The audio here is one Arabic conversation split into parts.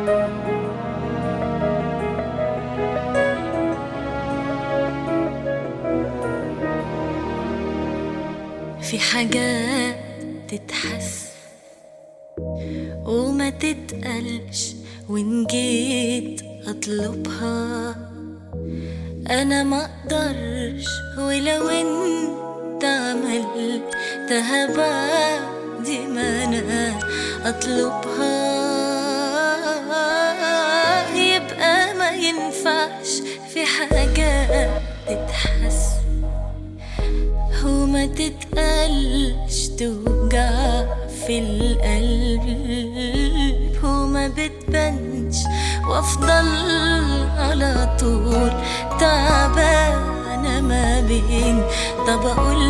في حاجات تتحس وما تتقلش، وإن جيت أطلبها أنا ما أقدرش، ولو أنت عملتها بعد ما أنا أطلبها يبقى ما ينفعش. في حاجات تتحس وما تتقلش، توجع في القلب وما بتبانش، وافضل على طول تعبانة ما بين طب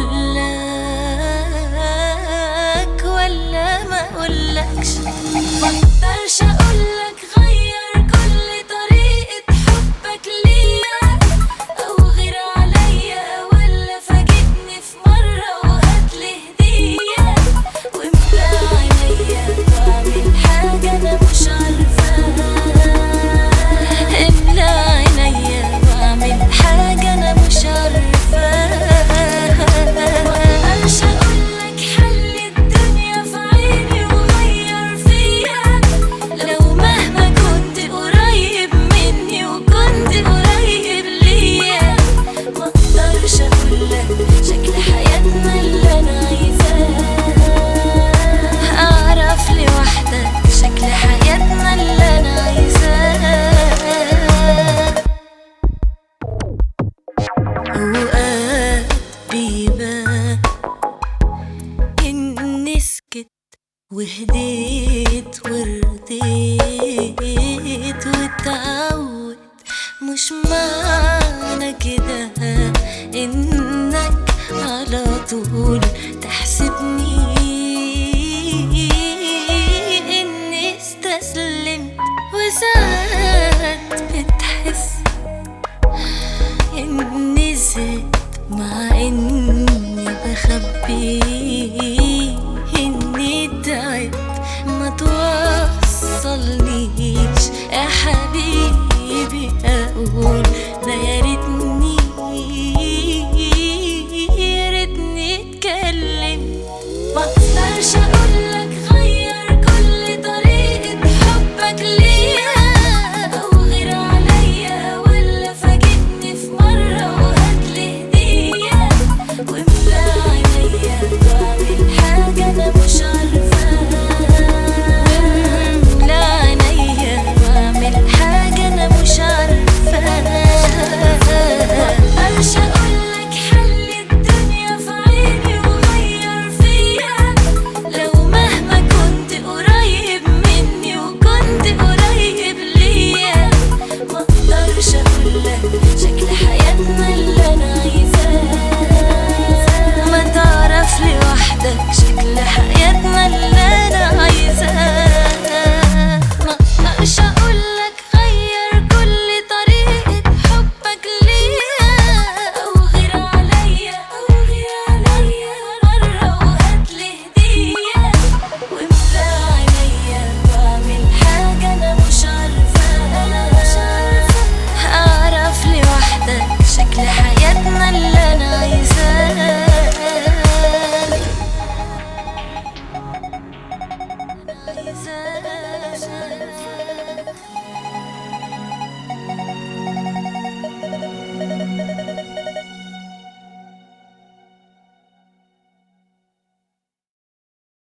اقولك ولا ما اقولكش. مقدرش اقولك غير كل طريقة حبك ليا او غير عليا، ولا فاجئني في مرة وهاتلي هدية واملى عينيا واعمل حاجة انا مش عارفاها. املى عينيا واعمل حاجة انا مش عارفاها. مقدرش اقولك حل الدنيا في عيني وغير فيا، لو مهما كنت قريب مني وكنت قريب ليا. مقدرش اقولك شكل حياتنا اللي انا عايزاه، اعرف لوحدك شكل حياتنا اللي انا عايزاه. اوقات بيبان اني سكت وهديت ورضيت واتعود، مش معنى كده انك على طول تحسبني اني استسلمت. وساعات بتحس اني زدت مع اني بخبي اني تعبت ما توصلنيش يا حبيبي. اقول ده يا ريتني اتكلم. مقدرش اقولك غير كل طريقة حبك ليا او غير عليا، ولا فاجئني في مرة وهاتلي هدية واملى عينيا واعمل حاجة انا مش عارفاها. املى عينيا واعمل حاجة انا مش عارفاها. مقدرش اقولك حل الدنيا في عيني وغير فيا، لو مهما كنت قريب مني وكنت قريب ليا. مقدرش اقولك شكل حياتنا اللي انا عايزاه، ما تعرف لوحدك شكل حياتنا اللي انا عايزاه. مقدرش اقولك غير كل طريقة حبك ليا او غير عليا، مرة وهاتلي هدية واملى عينيا واعمل حاجة انا مش عارفاها. اعرف لوحدك شكل حياتنا اللي انا عايزاه. عايزاه